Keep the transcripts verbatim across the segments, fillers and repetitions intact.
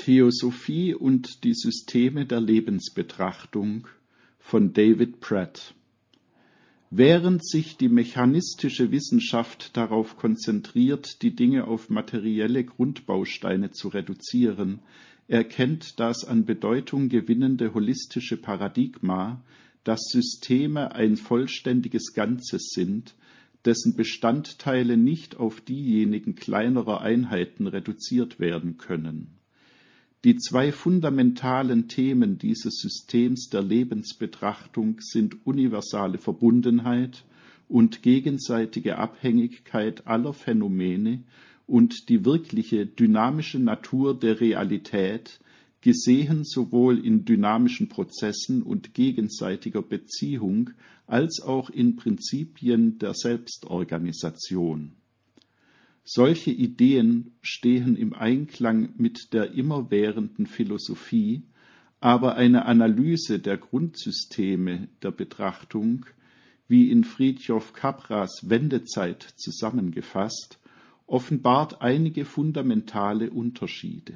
Theosophie und die Systeme der Lebensbetrachtung von David Pratt. Während sich die mechanistische Wissenschaft darauf konzentriert, die Dinge auf materielle Grundbausteine zu reduzieren, erkennt das an Bedeutung gewinnende holistische Paradigma, dass Systeme ein vollständiges Ganzes sind, dessen Bestandteile nicht auf diejenigen kleinerer Einheiten reduziert werden können. Die zwei fundamentalen Themen dieses Systems der Lebensbetrachtung sind universale Verbundenheit und gegenseitige Abhängigkeit aller Phänomene und die wirkliche dynamische Natur der Realität, gesehen sowohl in dynamischen Prozessen und gegenseitiger Beziehung als auch in Prinzipien der Selbstorganisation. Solche Ideen stehen im Einklang mit der immerwährenden Philosophie, aber eine Analyse der Grundsysteme der Betrachtung, wie in Fritjof Capras Wendezeit zusammengefasst, offenbart einige fundamentale Unterschiede.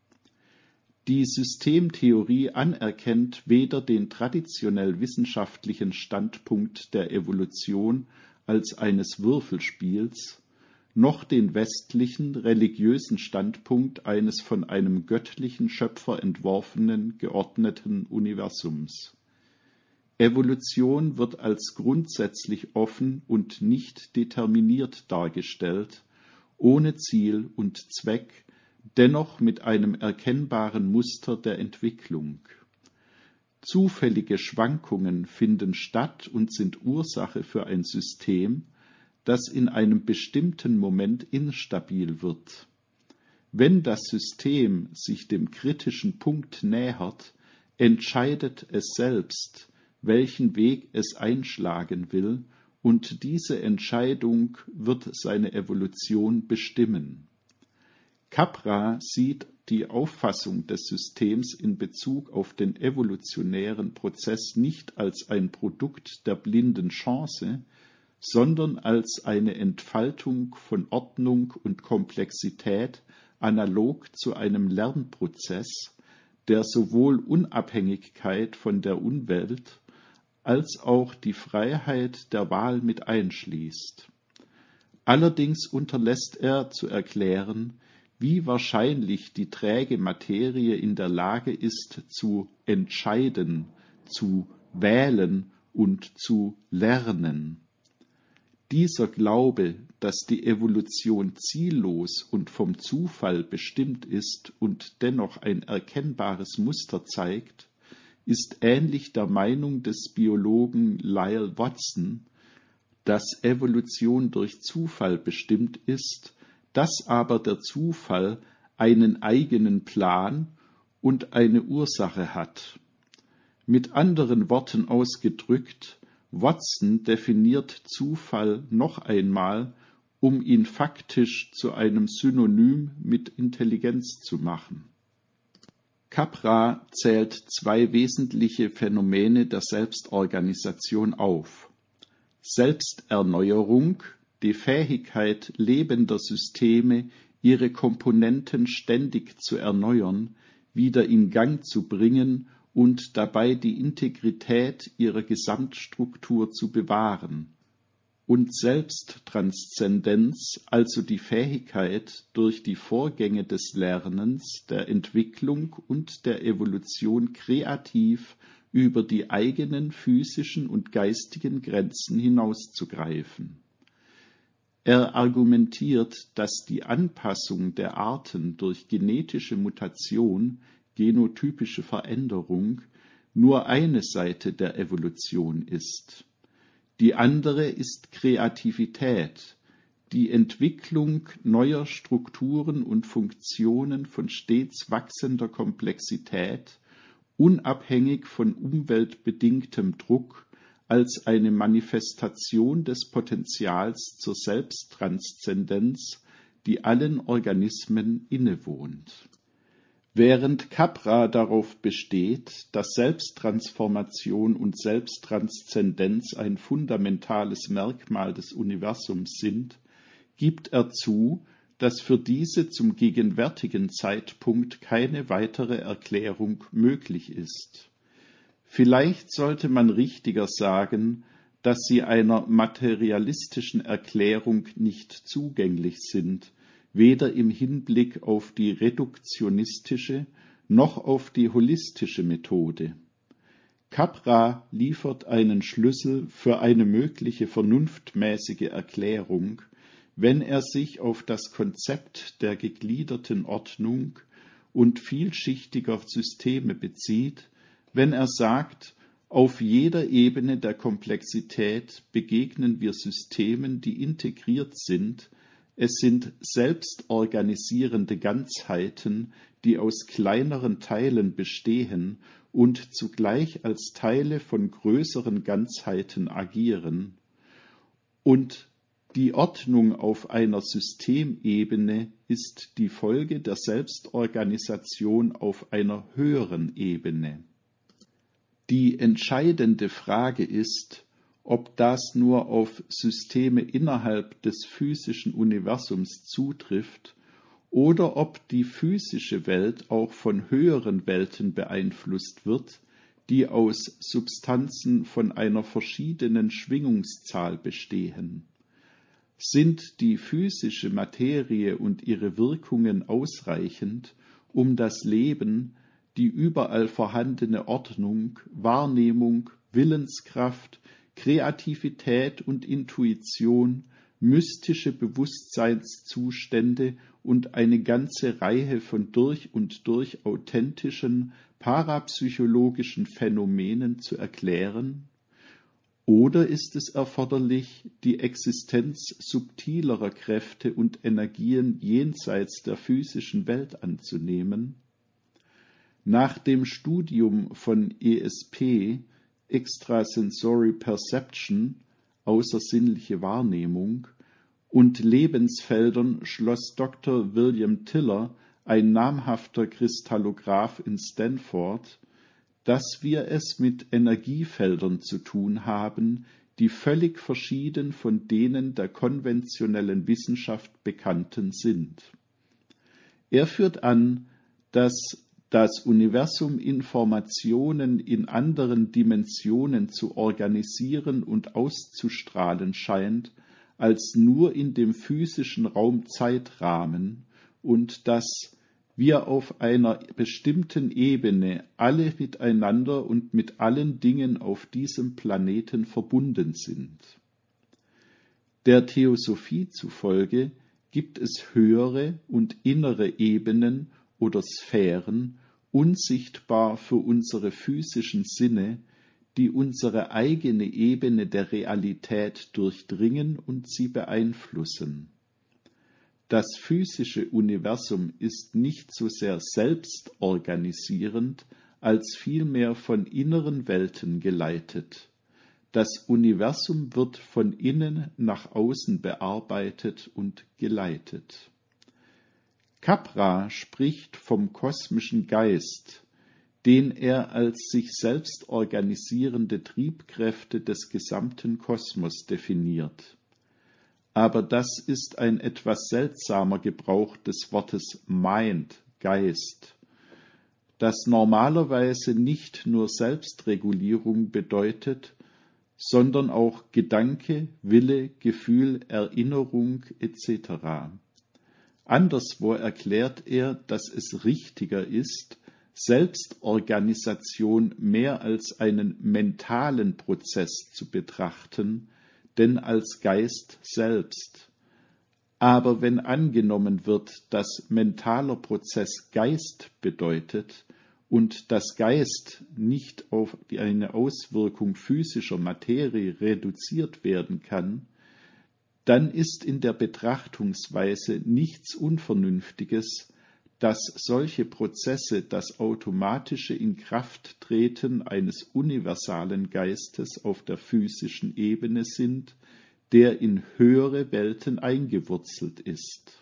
Die Systemtheorie anerkennt weder den traditionell wissenschaftlichen Standpunkt der Evolution als eines Würfelspiels, noch den westlichen, religiösen Standpunkt eines von einem göttlichen Schöpfer entworfenen, geordneten Universums. Evolution wird als grundsätzlich offen und nicht determiniert dargestellt, ohne Ziel und Zweck, dennoch mit einem erkennbaren Muster der Entwicklung. Zufällige Schwankungen finden statt und sind Ursache für ein System, das in einem bestimmten Moment instabil wird. Wenn das System sich dem kritischen Punkt nähert, entscheidet es selbst, welchen Weg es einschlagen will, und diese Entscheidung wird seine Evolution bestimmen. Capra sieht die Auffassung des Systems in Bezug auf den evolutionären Prozess nicht als ein Produkt der blinden Chance, sondern als eine Entfaltung von Ordnung und Komplexität analog zu einem Lernprozess, der sowohl Unabhängigkeit von der Umwelt als auch die Freiheit der Wahl mit einschließt. Allerdings unterlässt er zu erklären, wie wahrscheinlich die träge Materie in der Lage ist, zu entscheiden, zu wählen und zu lernen. Dieser Glaube, dass die Evolution ziellos und vom Zufall bestimmt ist und dennoch ein erkennbares Muster zeigt, ist ähnlich der Meinung des Biologen Lyle Watson, dass Evolution durch Zufall bestimmt ist, dass aber der Zufall einen eigenen Plan und eine Ursache hat. Mit anderen Worten ausgedrückt, Watson definiert Zufall noch einmal, um ihn faktisch zu einem Synonym mit Intelligenz zu machen. Capra zählt zwei wesentliche Phänomene der Selbstorganisation auf: Selbsterneuerung, die Fähigkeit lebender Systeme, ihre Komponenten ständig zu erneuern, wieder in Gang zu bringen und dabei die Integrität ihrer Gesamtstruktur zu bewahren, und Selbsttranszendenz, also die Fähigkeit, durch die Vorgänge des Lernens, der Entwicklung und der Evolution kreativ über die eigenen physischen und geistigen Grenzen hinauszugreifen. Er argumentiert, dass die Anpassung der Arten durch genetische Mutation, genotypische Veränderung, nur eine Seite der Evolution ist. Die andere ist Kreativität, die Entwicklung neuer Strukturen und Funktionen von stets wachsender Komplexität, unabhängig von umweltbedingtem Druck, als eine Manifestation des Potentials zur Selbsttranszendenz, die allen Organismen innewohnt. Während Capra darauf besteht, dass Selbsttransformation und Selbsttranszendenz ein fundamentales Merkmal des Universums sind, gibt er zu, dass für diese zum gegenwärtigen Zeitpunkt keine weitere Erklärung möglich ist. Vielleicht sollte man richtiger sagen, dass sie einer materialistischen Erklärung nicht zugänglich sind, weder im Hinblick auf die reduktionistische noch auf die holistische Methode. Capra liefert einen Schlüssel für eine mögliche vernunftmäßige Erklärung, wenn er sich auf das Konzept der gegliederten Ordnung und vielschichtiger Systeme bezieht, wenn er sagt, auf jeder Ebene der Komplexität begegnen wir Systemen, die integriert sind, es sind selbstorganisierende Ganzheiten, die aus kleineren Teilen bestehen und zugleich als Teile von größeren Ganzheiten agieren, und die Ordnung auf einer Systemebene ist die Folge der Selbstorganisation auf einer höheren Ebene. Die entscheidende Frage ist, ob das nur auf Systeme innerhalb des physischen Universums zutrifft oder ob die physische Welt auch von höheren Welten beeinflusst wird, die aus Substanzen von einer verschiedenen Schwingungszahl bestehen. Sind die physische Materie und ihre Wirkungen ausreichend, um das Leben, die überall vorhandene Ordnung, Wahrnehmung, Willenskraft, Kreativität und Intuition, mystische Bewusstseinszustände und eine ganze Reihe von durch und durch authentischen, parapsychologischen Phänomenen zu erklären? Oder ist es erforderlich, die Existenz subtilerer Kräfte und Energien jenseits der physischen Welt anzunehmen? Nach dem Studium von E S P, Extrasensory Perception, außersinnliche Wahrnehmung, und Lebensfeldern schloss Doktor William Tiller, ein namhafter Kristallograph in Stanford, dass wir es mit Energiefeldern zu tun haben, die völlig verschieden von denen der konventionellen Wissenschaft bekannten sind. Er führt an, dass das Universum Informationen in anderen Dimensionen zu organisieren und auszustrahlen scheint, als nur in dem physischen Raum-Zeitrahmen, und dass wir auf einer bestimmten Ebene alle miteinander und mit allen Dingen auf diesem Planeten verbunden sind. Der Theosophie zufolge gibt es höhere und innere Ebenen oder Sphären, unsichtbar für unsere physischen Sinne, die unsere eigene Ebene der Realität durchdringen und sie beeinflussen. Das physische Universum ist nicht so sehr selbstorganisierend, als vielmehr von inneren Welten geleitet. Das Universum wird von innen nach außen bearbeitet und geleitet. Capra spricht vom kosmischen Geist, den er als sich selbst organisierende Triebkräfte des gesamten Kosmos definiert. Aber das ist ein etwas seltsamer Gebrauch des Wortes Mind, Geist, das normalerweise nicht nur Selbstregulierung bedeutet, sondern auch Gedanke, Wille, Gefühl, Erinnerung et cetera. Anderswo erklärt er, dass es richtiger ist, Selbstorganisation mehr als einen mentalen Prozess zu betrachten, denn als Geist selbst. Aber wenn angenommen wird, dass mentaler Prozess Geist bedeutet und dass Geist nicht auf eine Auswirkung physischer Materie reduziert werden kann, dann ist in der Betrachtungsweise nichts Unvernünftiges, dass solche Prozesse das automatische Inkrafttreten eines universalen Geistes auf der physischen Ebene sind, der in höhere Welten eingewurzelt ist.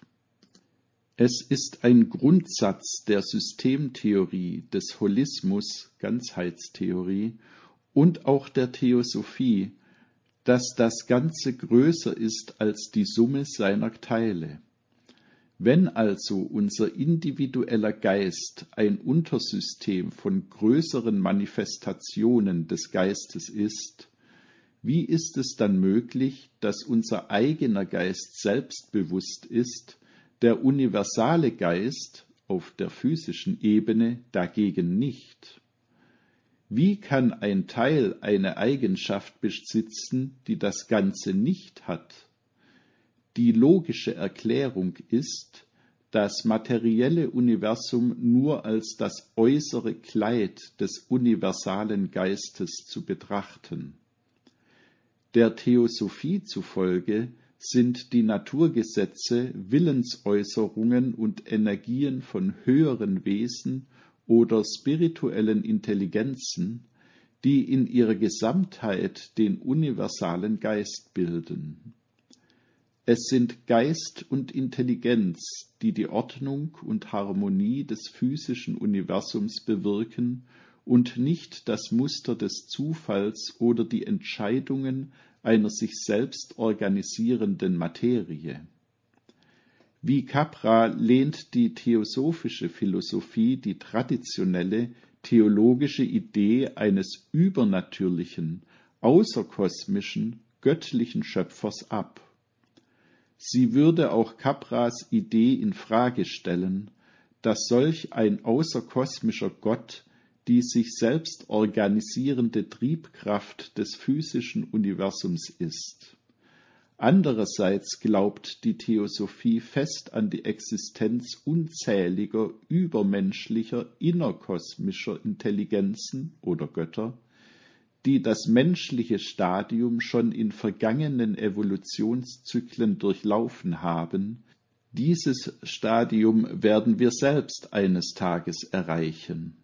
Es ist ein Grundsatz der Systemtheorie, des Holismus, Ganzheitstheorie und auch der Theosophie, dass das Ganze größer ist als die Summe seiner Teile. Wenn also unser individueller Geist ein Untersystem von größeren Manifestationen des Geistes ist, wie ist es dann möglich, dass unser eigener Geist selbstbewusst ist, der universale Geist auf der physischen Ebene dagegen nicht? Wie kann ein Teil eine Eigenschaft besitzen, die das Ganze nicht hat? Die logische Erklärung ist, das materielle Universum nur als das äußere Kleid des universalen Geistes zu betrachten. Der Theosophie zufolge sind die Naturgesetze Willensäußerungen und Energien von höheren Wesen oder spirituellen Intelligenzen, die in ihrer Gesamtheit den universalen Geist bilden. Es sind Geist und Intelligenz, die die Ordnung und Harmonie des physischen Universums bewirken und nicht das Muster des Zufalls oder die Entscheidungen einer sich selbst organisierenden Materie. Wie Capra lehnt die theosophische Philosophie die traditionelle theologische Idee eines übernatürlichen, außerkosmischen, göttlichen Schöpfers ab. Sie würde auch Capras Idee in Frage stellen, dass solch ein außerkosmischer Gott die sich selbst organisierende Triebkraft des physischen Universums ist. Andererseits glaubt die Theosophie fest an die Existenz unzähliger übermenschlicher innerkosmischer Intelligenzen oder Götter, die das menschliche Stadium schon in vergangenen Evolutionszyklen durchlaufen haben. Dieses Stadium werden wir selbst eines Tages erreichen.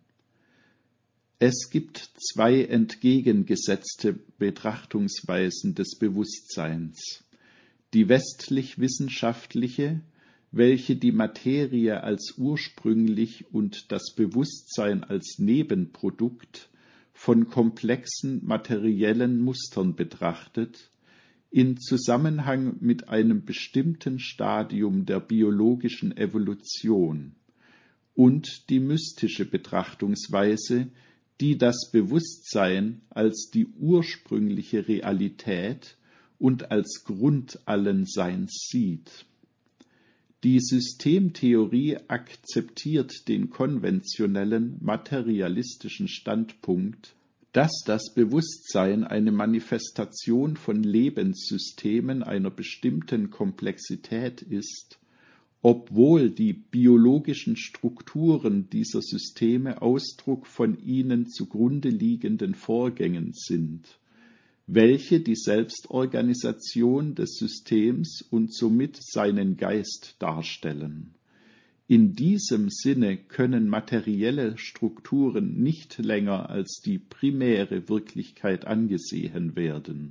Es gibt zwei entgegengesetzte Betrachtungsweisen des Bewusstseins. Die westlich-wissenschaftliche, welche die Materie als ursprünglich und das Bewusstsein als Nebenprodukt von komplexen materiellen Mustern betrachtet, in Zusammenhang mit einem bestimmten Stadium der biologischen Evolution, und die mystische Betrachtungsweise, die das Bewusstsein als die ursprüngliche Realität und als Grund allen Seins sieht. Die Systemtheorie akzeptiert den konventionellen materialistischen Standpunkt, dass das Bewusstsein eine Manifestation von Lebenssystemen einer bestimmten Komplexität ist, obwohl die biologischen Strukturen dieser Systeme Ausdruck von ihnen zugrunde liegenden Vorgängen sind, welche die Selbstorganisation des Systems und somit seinen Geist darstellen. In diesem Sinne können materielle Strukturen nicht länger als die primäre Wirklichkeit angesehen werden.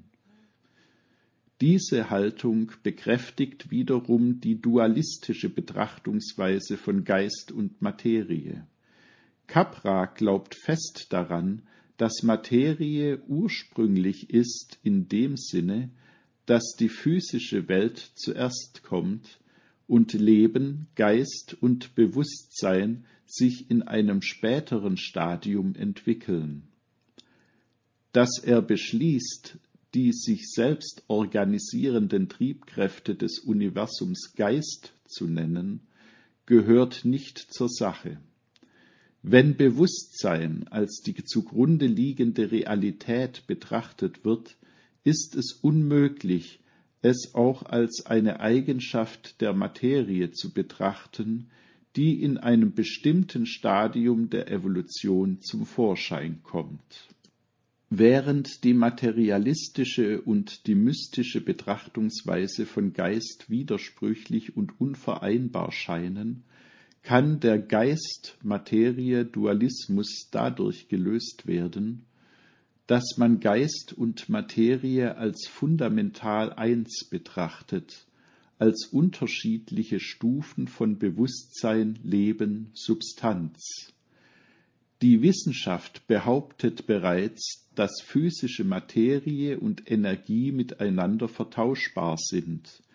Diese Haltung bekräftigt wiederum die dualistische Betrachtungsweise von Geist und Materie. Capra glaubt fest daran, dass Materie ursprünglich ist in dem Sinne, dass die physische Welt zuerst kommt und Leben, Geist und Bewusstsein sich in einem späteren Stadium entwickeln. Dass er beschließt, die sich selbst organisierenden Triebkräfte des Universums Geist zu nennen, gehört nicht zur Sache. Wenn Bewusstsein als die zugrunde liegende Realität betrachtet wird, ist es unmöglich, es auch als eine Eigenschaft der Materie zu betrachten, die in einem bestimmten Stadium der Evolution zum Vorschein kommt. Während die materialistische und die mystische Betrachtungsweise von Geist widersprüchlich und unvereinbar scheinen, kann der Geist-Materie-Dualismus dadurch gelöst werden, dass man Geist und Materie als fundamental eins betrachtet, als unterschiedliche Stufen von Bewusstsein, Leben, Substanz. Die Wissenschaft behauptet bereits, dass physische Materie und Energie miteinander vertauschbar sind,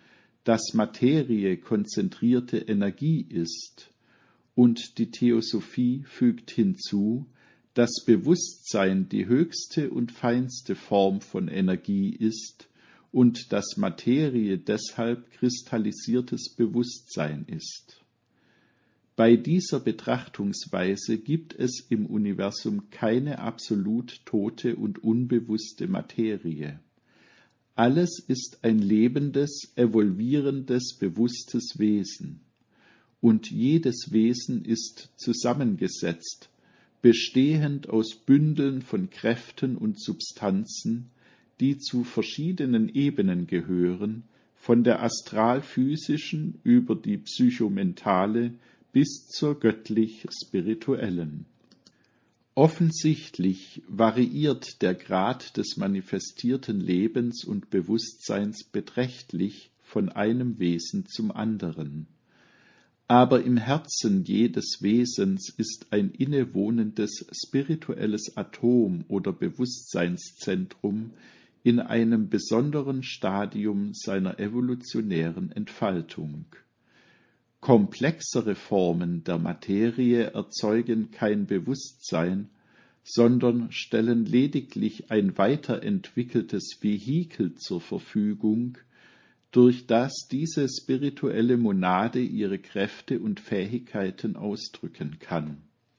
dass Materie konzentrierte Energie ist, und die Theosophie fügt hinzu, dass Bewusstsein die höchste und feinste Form von Energie ist und dass Materie deshalb kristallisiertes Bewusstsein ist. Bei dieser Betrachtungsweise gibt es im Universum keine absolut tote und unbewusste Materie. Alles ist ein lebendes, evolvierendes, bewusstes Wesen. Und jedes Wesen ist zusammengesetzt, bestehend aus Bündeln von Kräften und Substanzen, die zu verschiedenen Ebenen gehören, von der astralphysischen über die psychomentale bis zur göttlich-spirituellen. Offensichtlich variiert der Grad des manifestierten Lebens und Bewusstseins beträchtlich von einem Wesen zum anderen. Aber im Herzen jedes Wesens ist ein innewohnendes spirituelles Atom oder Bewusstseinszentrum in einem besonderen Stadium seiner evolutionären Entfaltung. Komplexere Formen der Materie erzeugen kein Bewusstsein, sondern stellen lediglich ein weiterentwickeltes Vehikel zur Verfügung, durch das diese spirituelle Monade ihre Kräfte und Fähigkeiten ausdrücken kann.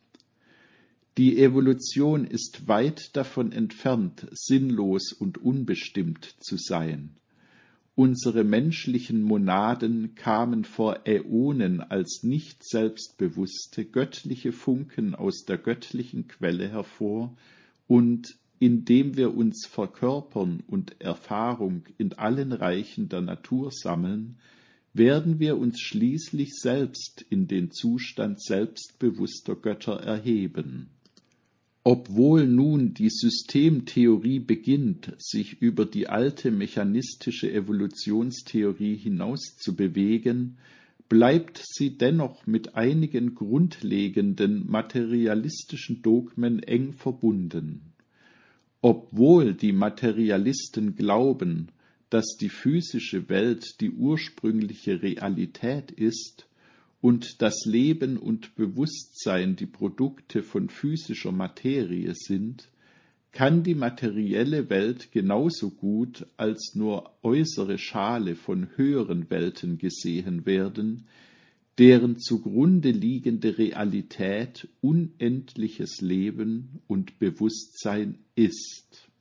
Die Evolution ist weit davon entfernt, sinnlos und unbestimmt zu sein. Unsere menschlichen Monaden kamen vor Äonen als nicht selbstbewusste, göttliche Funken aus der göttlichen Quelle hervor, und indem wir uns verkörpern und Erfahrung in allen Reichen der Natur sammeln, werden wir uns schließlich selbst in den Zustand selbstbewusster Götter erheben. Obwohl nun die Systemtheorie beginnt, sich über die alte mechanistische Evolutionstheorie hinauszubewegen, bleibt sie dennoch mit einigen grundlegenden materialistischen Dogmen eng verbunden. Obwohl die Materialisten glauben, dass die physische Welt die ursprüngliche Realität ist und das Leben und Bewusstsein die Produkte von physischer Materie sind, kann die materielle Welt genauso gut als nur äußere Schale von höheren Welten gesehen werden, deren zugrunde liegende Realität unendliches Leben und Bewusstsein ist.